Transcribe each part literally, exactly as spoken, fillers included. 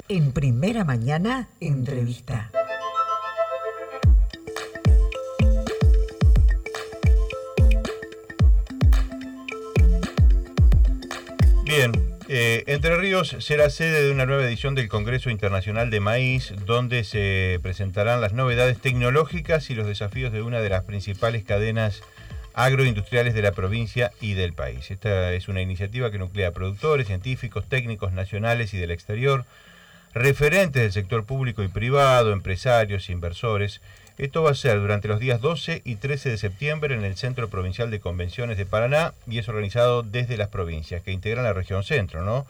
En Primera Mañana, entrevista. Bien, eh, Entre Ríos será sede de una nueva edición del Congreso Internacional de Maíz, donde se presentarán las novedades tecnológicas y los desafíos de una de las principales cadenas agroindustriales de la provincia y del país. Esta es una iniciativa que nuclea productores, científicos, técnicos nacionales y del exterior, referentes del sector público y privado, empresarios, inversores. Esto va a ser durante los días doce y trece de septiembre en el Centro Provincial de Convenciones de Paraná, y es organizado desde las provincias que integran la región centro, ¿no?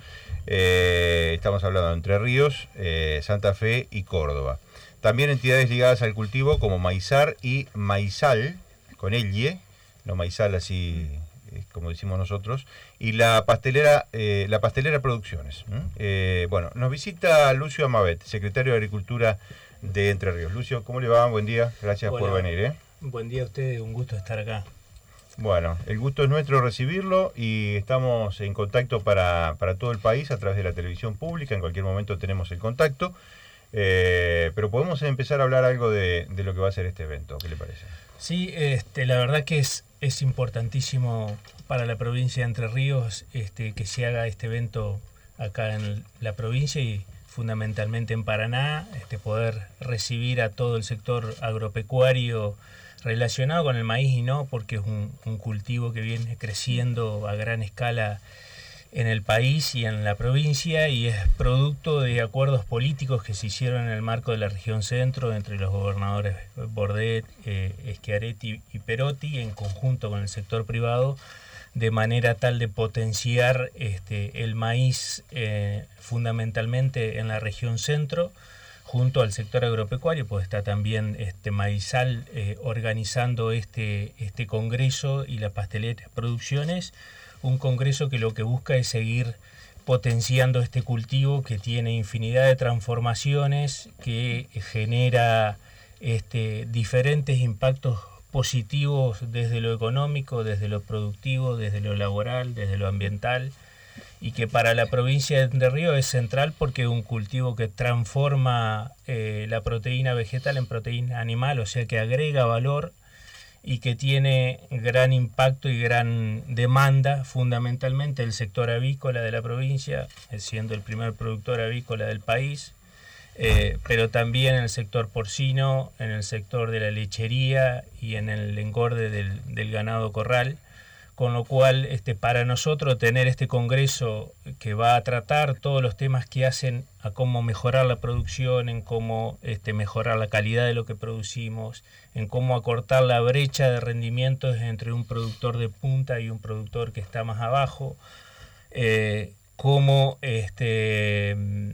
Eh, estamos hablando de Entre Ríos, eh, Santa Fe y Córdoba. También entidades ligadas al cultivo como Maizar y Maizal, con elle, no Maizal así eh, como decimos nosotros, y la pastelera, eh, la pastelera Producciones. ¿Mm? Eh, bueno, nos visita Lucio Amabet, secretario de Agricultura de Entre Ríos. Lucio, ¿cómo le va? Buen día, gracias Hola, por venir. ¿eh? Buen día a ustedes, un gusto estar acá. Bueno, el gusto es nuestro recibirlo y estamos en contacto para, para todo el país a través de la televisión pública. En cualquier momento tenemos el contacto, eh, pero podemos empezar a hablar algo de, de lo que va a ser este evento. ¿Qué le parece? Sí, este, la verdad que es, es importantísimo para la provincia de Entre Ríos este, que se haga este evento acá en la provincia y fundamentalmente en Paraná, este, poder recibir a todo el sector agropecuario relacionado con el maíz y no, porque es un, un cultivo que viene creciendo a gran escala en el país y en la provincia, y es producto de acuerdos políticos que se hicieron en el marco de la región centro entre los gobernadores Bordet, eh, Schiaretti y Perotti, en conjunto con el sector privado, de manera tal de potenciar este, el maíz eh, fundamentalmente en la región centro, junto al sector agropecuario, pues está también este Maizal eh, organizando este, este congreso y la pastelera Producciones, un congreso que lo que busca es seguir potenciando este cultivo que tiene infinidad de transformaciones, que genera este, diferentes impactos positivos desde lo económico, desde lo productivo, desde lo laboral, desde lo ambiental, y que para la provincia de Entre Ríos es central porque es un cultivo que transforma eh, la proteína vegetal en proteína animal, o sea que agrega valor y que tiene gran impacto y gran demanda, fundamentalmente el sector avícola de la provincia, siendo el primer productor avícola del país, eh, pero también en el sector porcino, en el sector de la lechería y en el engorde del, del ganado corral. Con lo cual, este, para nosotros tener este congreso que va a tratar todos los temas que hacen a cómo mejorar la producción, en cómo este, mejorar la calidad de lo que producimos, en cómo acortar la brecha de rendimientos entre un productor de punta y un productor que está más abajo, eh, cómo este,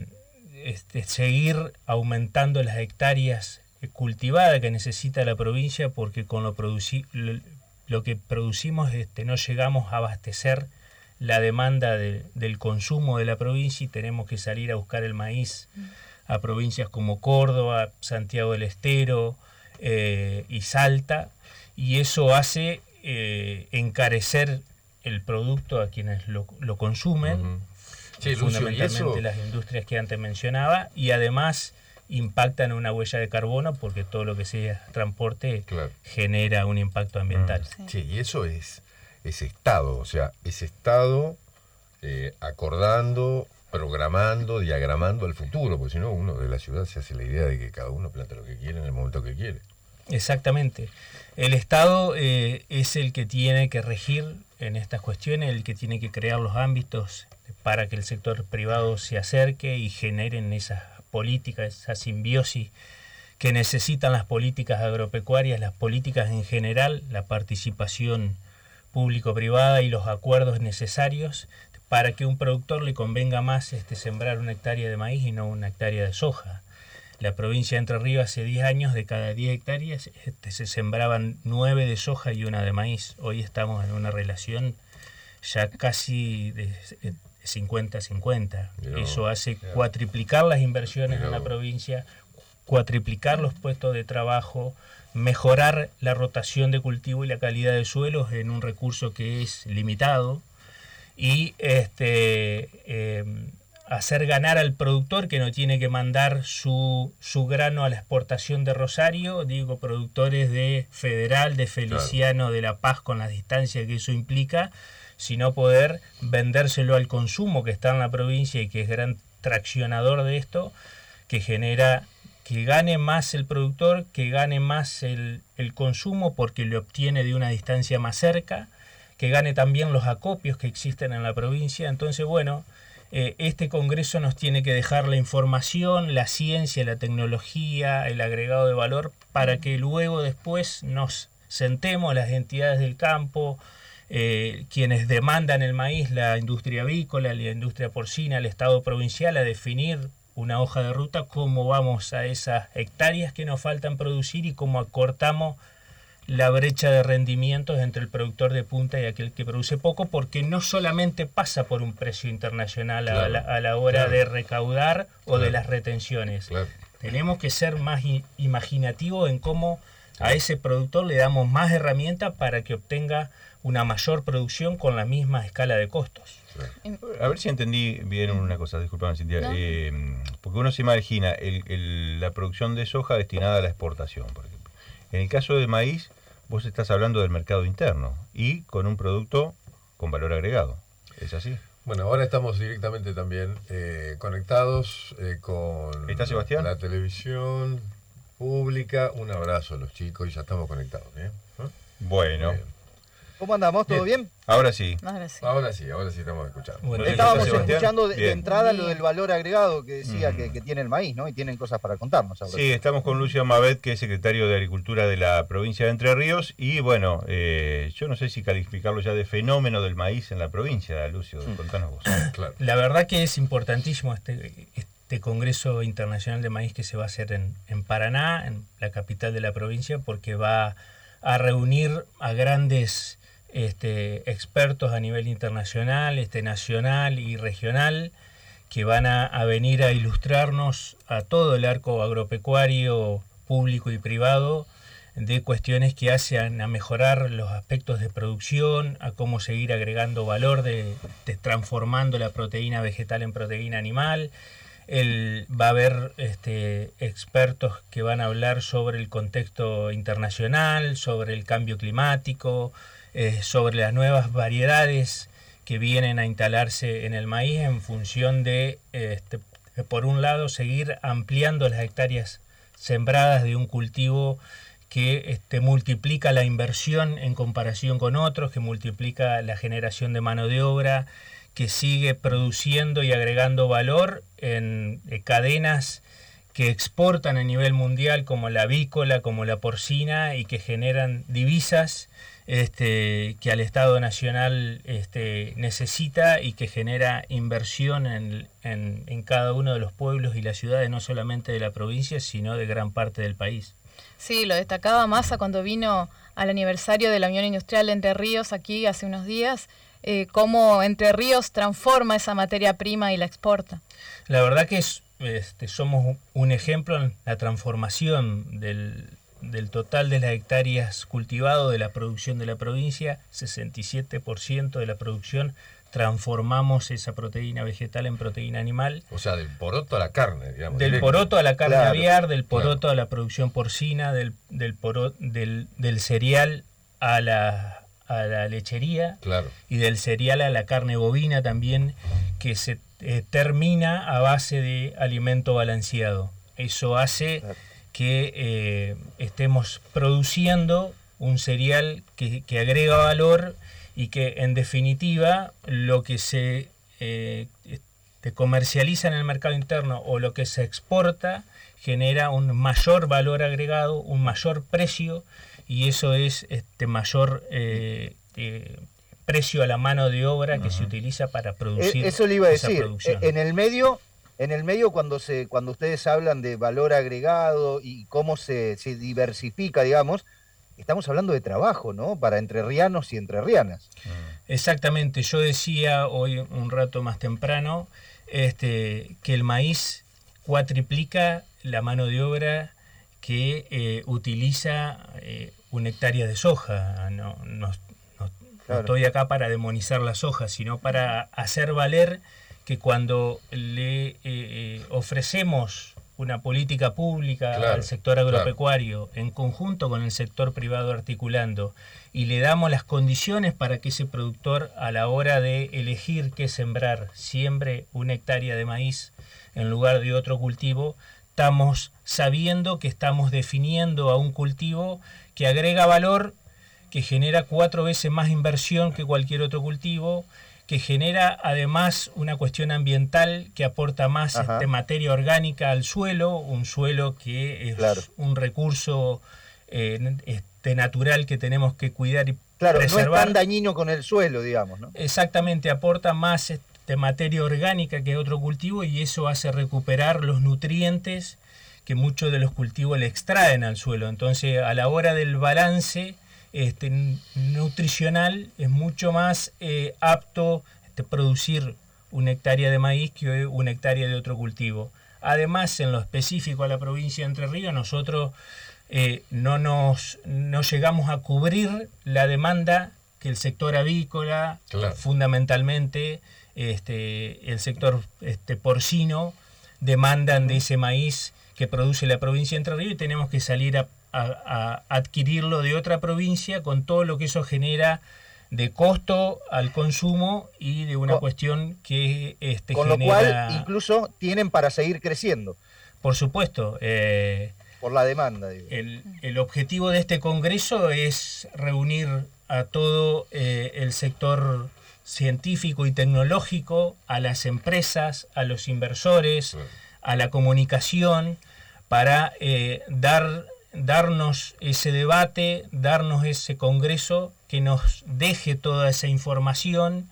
este, seguir aumentando las hectáreas cultivadas que necesita la provincia, porque con lo producido lo que producimos este, no llegamos a abastecer la demanda de, del consumo de la provincia y tenemos que salir a buscar el maíz a provincias como Córdoba, Santiago del Estero eh, y Salta, y eso hace eh, encarecer el producto a quienes lo, lo consumen, uh-huh. Sí, fundamentalmente Lucio, ¿y eso? Las industrias que antes mencionaba, y además impactan en una huella de carbono porque todo lo que sea transporte claro. genera un impacto ambiental. Mm. Sí, y eso es, es Estado, o sea, es Estado eh, acordando, programando, diagramando el futuro, porque si no uno de la ciudad se hace la idea de que cada uno planta lo que quiere en el momento que quiere. Exactamente. El Estado eh, es el que tiene que regir en estas cuestiones, el que tiene que crear los ámbitos para que el sector privado se acerque y generen esas políticas, esa simbiosis que necesitan las políticas agropecuarias, las políticas en general, la participación público-privada y los acuerdos necesarios para que a un productor le convenga más este, sembrar una hectárea de maíz y no una hectárea de soja. La provincia de Entre Ríos hace diez años, de cada diez hectáreas este, se sembraban nueve de soja y una de maíz. Hoy estamos en una relación ya casi de cincuenta a cincuenta. Pero, eso hace cuatriplicar las inversiones pero, en la provincia, cuatriplicar los puestos de trabajo, mejorar la rotación de cultivo y la calidad de suelos en un recurso que es limitado, y este, eh, hacer ganar al productor que no tiene que mandar su, su grano a la exportación de Rosario, digo, productores de Federal, de Feliciano, claro, de La Paz, con las distancias que eso implica, sino poder vendérselo al consumo que está en la provincia y que es gran traccionador de esto, que genera que gane más el productor, que gane más el, el consumo porque lo obtiene de una distancia más cerca, que gane también los acopios que existen en la provincia. Entonces, bueno, eh, este congreso nos tiene que dejar la información, la ciencia, la tecnología, el agregado de valor, para que luego después nos sentemos las entidades del campo, eh, quienes demandan el maíz, la industria avícola, la industria porcina, el Estado provincial, a definir una hoja de ruta, cómo vamos a esas hectáreas que nos faltan producir y cómo acortamos la brecha de rendimientos entre el productor de punta y aquel que produce poco, porque no solamente pasa por un precio internacional, claro, a, la, a la hora, claro, de recaudar o, claro, de las retenciones. Claro. Tenemos que ser más imaginativos en cómo, claro, a ese productor le damos más herramientas para que obtenga una mayor producción con la misma escala de costos. A ver si entendí bien una cosa, disculpame, Cintia, ¿no? eh, porque uno se imagina el, el, la producción de soja destinada a la exportación, por ejemplo. En el caso de maíz, vos estás hablando del mercado interno y con un producto con valor agregado. ¿Es así? Bueno, ahora estamos directamente también eh, conectados eh, con ¿Está Sebastián? La televisión pública. Un abrazo a los chicos y ya estamos conectados. ¿eh? ¿Eh? Bueno. Bien. ¿Cómo andamos? ¿Todo bien? bien? Ahora sí. Ahora sí. Ahora sí, ahora sí estamos escuchando. Bueno, estábamos escuchando de, de entrada lo del valor agregado que decía mm. que, que tiene el maíz, ¿no? Y tienen cosas para contarnos ahora. Sí, estamos con Lucio Mavet, que es secretario de Agricultura de la provincia de Entre Ríos. Y bueno, eh, yo no sé si calificarlo ya de fenómeno del maíz en la provincia, Lucio. Mm. Contanos vos. Claro. La verdad que es importantísimo este, este Congreso Internacional de Maíz que se va a hacer en, en Paraná, en la capital de la provincia, porque va a reunir a grandes Este, expertos a nivel internacional, este, nacional y regional, que van a, a venir a ilustrarnos a todo el arco agropecuario público y privado de cuestiones que hacen a mejorar los aspectos de producción, a cómo seguir agregando valor, de, de transformando la proteína vegetal en proteína animal. El, va a haber este, expertos que van a hablar sobre el contexto internacional, sobre el cambio climático, Eh, sobre las nuevas variedades que vienen a instalarse en el maíz en función de, este, por un lado, seguir ampliando las hectáreas sembradas de un cultivo que este, multiplica la inversión en comparación con otros, que multiplica la generación de mano de obra, que sigue produciendo y agregando valor en eh, cadenas que exportan a nivel mundial, como la avícola, como la porcina, y que generan divisas Este, que al Estado Nacional este, necesita y que genera inversión en, en, en cada uno de los pueblos y las ciudades, no solamente de la provincia, sino de gran parte del país. Sí, lo destacaba Massa cuando vino al aniversario de la Unión Industrial de Entre Ríos aquí hace unos días, eh, cómo Entre Ríos transforma esa materia prima y la exporta. La verdad que es, este, somos un ejemplo en la transformación del del total de las hectáreas cultivado de la producción de la provincia, sesenta y siete por ciento de la producción transformamos esa proteína vegetal en proteína animal. O sea, del poroto a la carne, digamos. Del directo. Poroto a la carne claro, aviar, del poroto claro. a la producción porcina, del, del, poro, del, del cereal a la, a la lechería claro. y del cereal a la carne bovina también, que se eh, termina a base de alimento balanceado. Eso hace... Claro. que eh, estemos produciendo un cereal que, que agrega valor y que en definitiva lo que se eh, te comercializa en el mercado interno o lo que se exporta genera un mayor valor agregado, un mayor precio, y eso es este mayor eh, eh, precio a la mano de obra que uh-huh. se utiliza para producir. Eso le iba a esa decir, producción. En el medio... En el medio, cuando se cuando ustedes hablan de valor agregado y cómo se, se diversifica, digamos, estamos hablando de trabajo, ¿no? Para entrerrianos y entrerrianas. Exactamente. Yo decía hoy un rato más temprano este, que el maíz cuatriplica la mano de obra que eh, utiliza eh, una hectárea de soja. No, no, no, claro. no estoy acá para demonizar la soja, sino para hacer valer que cuando le eh, eh, ofrecemos una política pública Claro, al sector agropecuario, claro, en conjunto con el sector privado articulando, y le damos las condiciones para que ese productor, a la hora de elegir qué sembrar, siembre una hectárea de maíz en lugar de otro cultivo, estamos sabiendo que estamos definiendo a un cultivo que agrega valor, que genera cuatro veces más inversión que cualquier otro cultivo, que genera además una cuestión ambiental que aporta más este, materia orgánica al suelo, un suelo que es claro. un recurso eh, este, natural que tenemos que cuidar y claro, preservar. No es tan dañino con el suelo, digamos, ¿no? Exactamente, aporta más este, materia orgánica que otro cultivo y eso hace recuperar los nutrientes que muchos de los cultivos le extraen al suelo. Entonces, a la hora del balance Este, nutricional es mucho más eh, apto este, producir una hectárea de maíz que una hectárea de otro cultivo. Además, en lo específico a la provincia de Entre Ríos, nosotros eh, no, nos, no llegamos a cubrir la demanda que el sector avícola, claro. fundamentalmente este, el sector este, porcino, demandan de ese maíz que produce la provincia de Entre Ríos y tenemos que salir a A, a adquirirlo de otra provincia con todo lo que eso genera de costo al consumo y de una con, cuestión que este, con genera... lo cual incluso tienen para seguir creciendo. Por supuesto. Eh, Por la demanda. Digo. El, el objetivo de este congreso es reunir a todo eh, el sector científico y tecnológico, a las empresas, a los inversores, sí. a la comunicación, para eh, dar... darnos ese debate, darnos ese congreso que nos deje toda esa información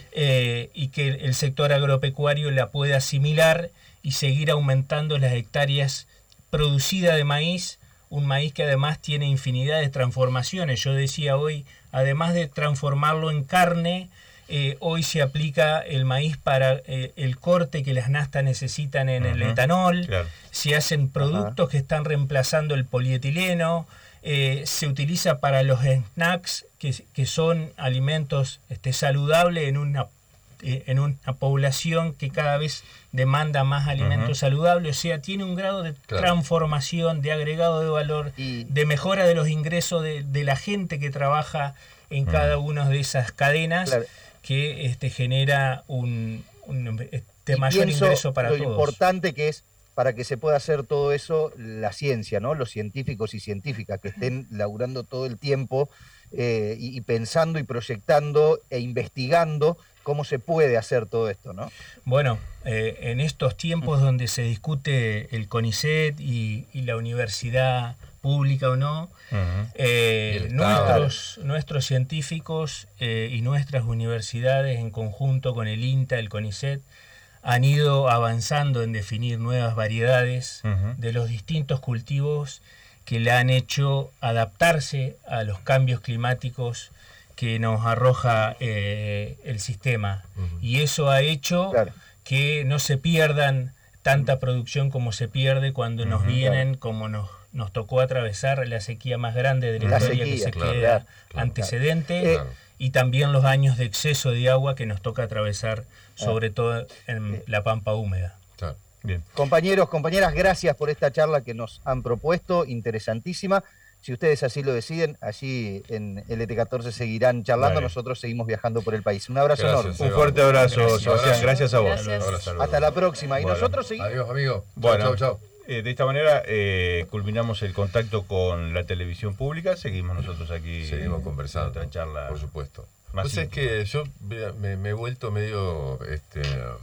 eh, y que el sector agropecuario la pueda asimilar y seguir aumentando las hectáreas producidas de maíz, un maíz que además tiene infinidad de transformaciones. Yo decía hoy, además de transformarlo en carne, Eh, hoy se aplica el maíz para eh, el corte que las nastas necesitan en uh-huh. el etanol, claro. se hacen productos uh-huh. que están reemplazando el polietileno, eh, se utiliza para los snacks, que, que son alimentos este, saludables en una, eh, en una población que cada vez demanda más alimentos uh-huh. saludables, o sea, tiene un grado de claro. transformación, de agregado de valor, y... de mejora de los ingresos de, de la gente que trabaja en uh-huh. cada una de esas cadenas, claro. que este, genera un, un este, mayor ingreso para lo todos. Lo importante que es, para que se pueda hacer todo eso, la ciencia, ¿no? Los científicos y científicas que estén laburando todo el tiempo eh, y, y pensando y proyectando e investigando cómo se puede hacer todo esto, ¿no? Bueno, eh, en estos tiempos donde se discute el CONICET y, y la universidad pública o no, uh-huh. eh, nuestros, nuestros científicos eh, y nuestras universidades en conjunto con el INTA, el CONICET, han ido avanzando en definir nuevas variedades uh-huh. de los distintos cultivos que le han hecho adaptarse a los cambios climáticos que nos arroja eh, el sistema. Uh-huh. Y eso ha hecho claro. que no se pierdan tanta producción como se pierde cuando uh-huh. nos vienen, claro. como nos nos tocó atravesar la sequía más grande de la, la historia sequía, que se claro, queda claro, antecedente claro. y también los años de exceso de agua que nos toca atravesar, sobre todo en la pampa húmeda. Claro. Bien. Compañeros, compañeras, gracias por esta charla que nos han propuesto, interesantísima. Si ustedes así lo deciden, allí en L T catorce seguirán charlando, vale. Nosotros seguimos viajando por el país. Un abrazo gracias, enorme. Un fuerte abrazo, gracias. Sebastián, gracias a vos. Gracias. Hasta la próxima. Y bueno. nosotros seguimos. Adiós, amigo. Bueno, chau, chau. Eh, de esta manera eh, culminamos el contacto con la televisión pública. Seguimos nosotros aquí. Seguimos conversando. Otra charla. Por supuesto. Más pues es que yo me, me he vuelto medio este,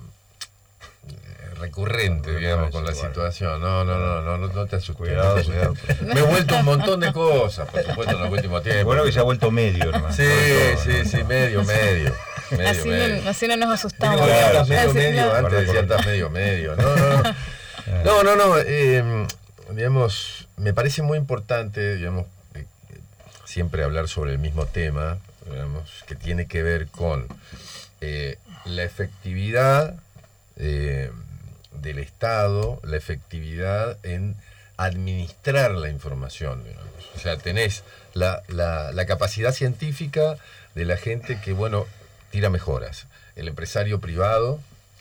recurrente, no, digamos, con la igual. situación. No, no, no, no, no, no te asustes. Cuidado, cuidado. Me he vuelto un montón de cosas, por supuesto, en el último tiempo. Bueno, que se ha vuelto medio, hermano. Sí, todo, sí, ¿no? sí, medio, medio. medio así, medio. No, así no nos asustamos. Claro, medio, medio, antes decía estás medio, medio. No, no, no. No, no, no, eh, digamos, me parece muy importante, digamos, eh, siempre hablar sobre el mismo tema, digamos, que tiene que ver con eh, la efectividad eh, del Estado, la efectividad en administrar la información, digamos. O sea, tenés la, la, la capacidad científica de la gente que, bueno, tira mejoras. El empresario privado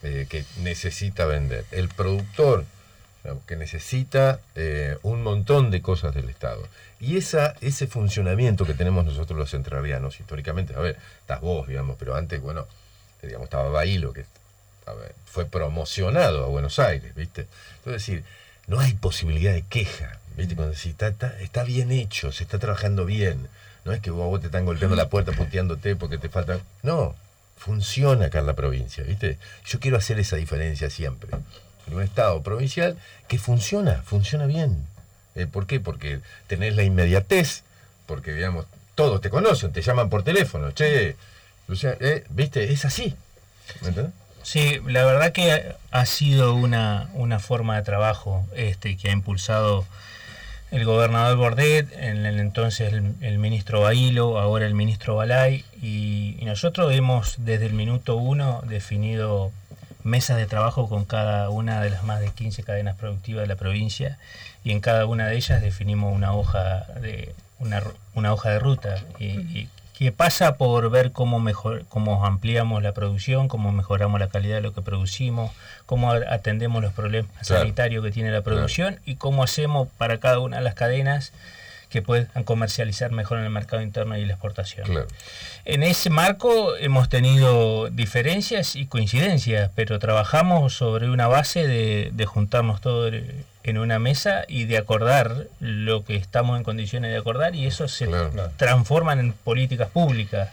eh, que necesita vender, el productor que necesita eh, un montón de cosas del Estado. Y esa, ese funcionamiento que tenemos nosotros los entrerrianos, históricamente, a ver, estás vos, digamos, pero antes, bueno, digamos, estaba Bailo, que a ver, fue promocionado a Buenos Aires, ¿viste? Entonces, decir, no hay posibilidad de queja, ¿viste? Cuando decís, está, está, está bien hecho, se está trabajando bien, no es que vos, vos te están golpeando la puerta, puteándote porque te faltan... No, funciona acá en la provincia, ¿viste? Yo quiero hacer esa diferencia siempre. En un Estado provincial que funciona, funciona bien. Eh, ¿Por qué? Porque tenés la inmediatez, porque, digamos, todos te conocen, te llaman por teléfono, che, Luciano, eh, ¿viste? Es así. ¿Me entendés? Sí, la verdad que ha sido una, una forma de trabajo este, que ha impulsado el gobernador Bordet, en el entonces el, el ministro Bailo, ahora el ministro Balay, y, y nosotros hemos desde el minuto uno definido mesas de trabajo con cada una de las más de quince cadenas productivas de la provincia, y en cada una de ellas definimos una hoja de una, una hoja de ruta y, y que pasa por ver cómo mejor cómo ampliamos la producción, cómo mejoramos la calidad de lo que producimos, cómo atendemos los problemas claro. sanitarios que tiene la producción, claro. y cómo hacemos para cada una de las cadenas que puedan comercializar mejor en el mercado interno y la exportación. Claro. En ese marco hemos tenido diferencias y coincidencias, pero trabajamos sobre una base de, de juntarnos todos en una mesa y de acordar lo que estamos en condiciones de acordar, y eso se claro. transforma en políticas públicas.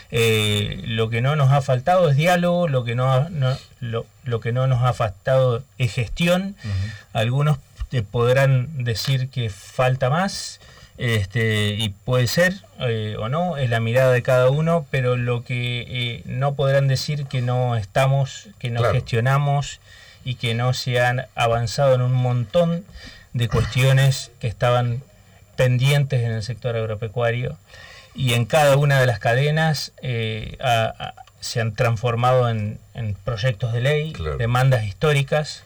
Eh, lo que no nos ha faltado es diálogo, lo que no, no lo, lo que no nos ha faltado es gestión. Uh-huh. Algunos te podrán decir que falta más, este y puede ser eh, o no, es la mirada de cada uno, pero lo que eh, no podrán decir que no estamos, que no claro. gestionamos y que no se han avanzado en un montón de cuestiones que estaban pendientes en el sector agropecuario, y en cada una de las cadenas eh, a, a, se han transformado en, en proyectos de ley, claro. demandas históricas.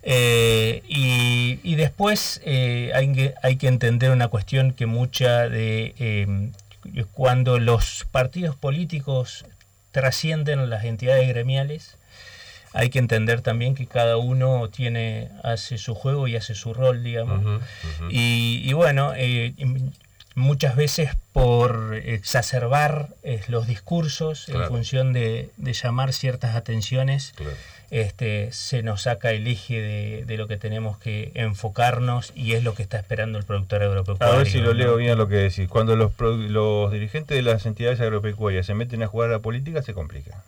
Eh, y, y después eh, hay, que, hay que entender una cuestión que mucha de eh, cuando los partidos políticos trascienden las entidades gremiales, hay que entender también que cada uno tiene hace su juego y hace su rol, digamos. Uh-huh, uh-huh. Y, y bueno, eh, muchas veces por exacerbar eh, los discursos, claro. en función de, de llamar ciertas atenciones, claro. Este, se nos saca el eje de, de lo que tenemos que enfocarnos, y es lo que está esperando el productor agropecuario. A ver si lo leo bien lo que decís. Cuando los, los dirigentes de las entidades agropecuarias se meten a jugar a la política, se complica.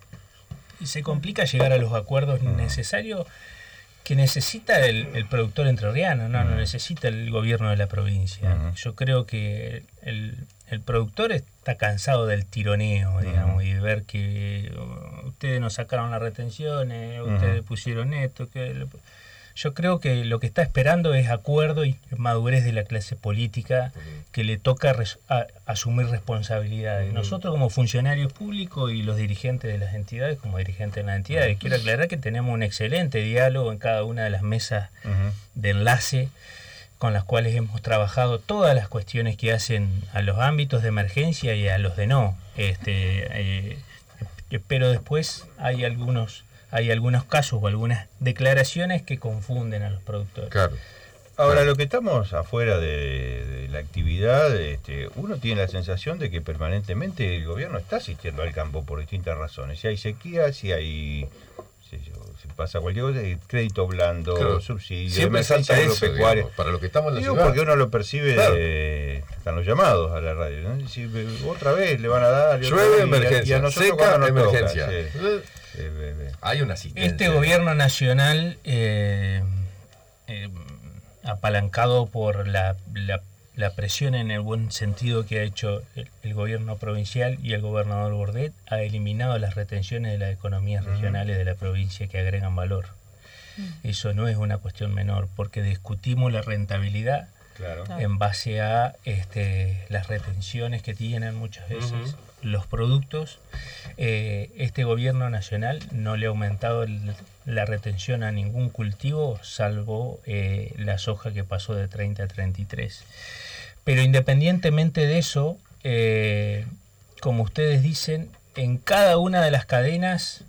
Y se complica llegar a los acuerdos uh-huh. necesarios que necesita el, el productor entrerriano, no, uh-huh. no necesita el gobierno de la provincia. Uh-huh. Yo creo que el, el productor está cansado del tironeo, digamos, uh-huh. y de ver que uh, ustedes nos sacaron las retenciones, ustedes uh-huh. pusieron esto. Que yo creo que lo que está esperando es acuerdo y madurez de la clase política, uh-huh. que le toca res, a, asumir responsabilidades. Uh-huh. Nosotros como funcionarios públicos y los dirigentes de las entidades, como dirigentes de las entidades, uh-huh. quiero aclarar que tenemos un excelente diálogo en cada una de las mesas uh-huh. de enlace, con las cuales hemos trabajado todas las cuestiones que hacen a los ámbitos de emergencia y a los de no. Este, eh, pero después hay algunos... hay algunos casos o algunas declaraciones que confunden a los productores. Claro. Ahora, lo que estamos afuera de, de la actividad, este, uno tiene la sensación de que permanentemente el gobierno está asistiendo al campo por distintas razones. Si hay sequía, si hay... Si, si pasa cualquier cosa, crédito blando, claro. subsidio, emergencia agropecuaria. Para lo que estamos en la Digo, ciudad. Porque uno lo percibe, claro. de, están los llamados a la radio, ¿no? Si otra vez le van a dar... Llueve, emergencia, y a nosotros seca, nos emergencia. Toca, sí. Eh, eh, eh. Hay una asistencia. Este gobierno nacional, eh, eh, apalancado por la, la, la presión en el buen sentido que ha hecho el, el gobierno provincial y el gobernador Bordet, ha eliminado las retenciones de las economías uh-huh. regionales de la provincia que agregan valor. Uh-huh. Eso no es una cuestión menor, porque discutimos la rentabilidad claro. en base a este, las retenciones que tienen muchas veces uh-huh. los productos. Eh, este gobierno nacional no le ha aumentado el, la retención a ningún cultivo, salvo eh, la soja, que pasó de treinta a treinta y tres. Pero independientemente de eso, eh, como ustedes dicen, en cada una de las cadenas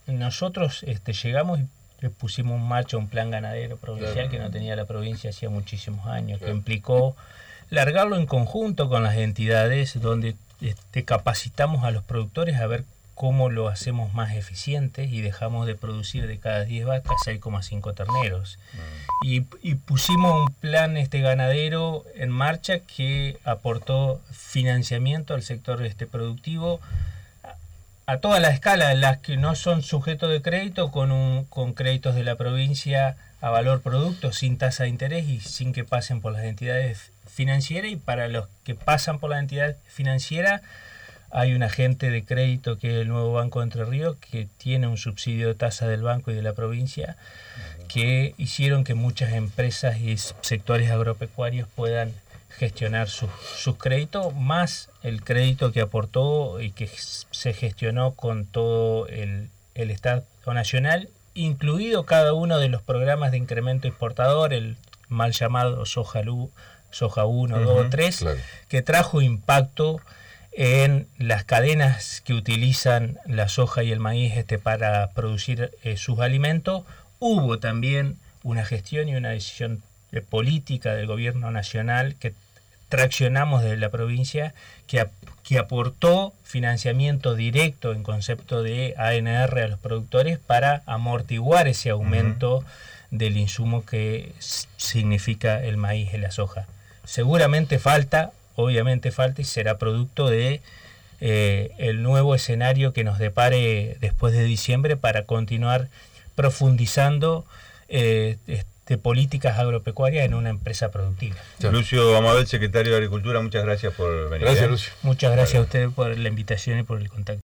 nosotros este, llegamos y le pusimos en marcha un plan ganadero provincial Claro. que no tenía la provincia hacía muchísimos años, Claro. que implicó largarlo en conjunto con las entidades, donde este, capacitamos a los productores a ver cómo lo hacemos más eficiente y dejamos de producir de cada diez vacas seis coma cinco terneros. Y, y pusimos un plan este ganadero en marcha que aportó financiamiento al sector este productivo a, a toda la escala, las que no son sujetos de crédito, con, un, con créditos de la provincia a valor producto, sin tasa de interés y sin que pasen por las entidades financieras, y para los que pasan por la entidad financiera hay un agente de crédito que es el nuevo Banco de Entre Ríos, que tiene un subsidio de tasa del banco y de la provincia, que hicieron que muchas empresas y sectores agropecuarios puedan gestionar sus, sus créditos, más el crédito que aportó y que se gestionó con todo el, el Estado Nacional, incluido cada uno de los programas de incremento exportador, el mal llamado Soja, Lu, Soja uno, Uh-huh, dos, tres, claro. que trajo impacto en las cadenas que utilizan la soja y el maíz este, para producir eh, sus alimentos. Hubo también una gestión y una decisión de política del gobierno nacional que traccionamos desde la provincia, que, ap que aportó financiamiento directo en concepto de A N R a los productores para amortiguar ese aumento uh-huh. del insumo que significa el maíz y la soja. Seguramente falta, obviamente falta, y será producto de eh, el nuevo escenario que nos depare después de diciembre para continuar profundizando eh, de políticas agropecuarias en una empresa productiva. Chao. Lucio Amabel, secretario de Agricultura, muchas gracias por venir. Gracias, Lucio. Muchas gracias a ustedes por la invitación y por el contacto.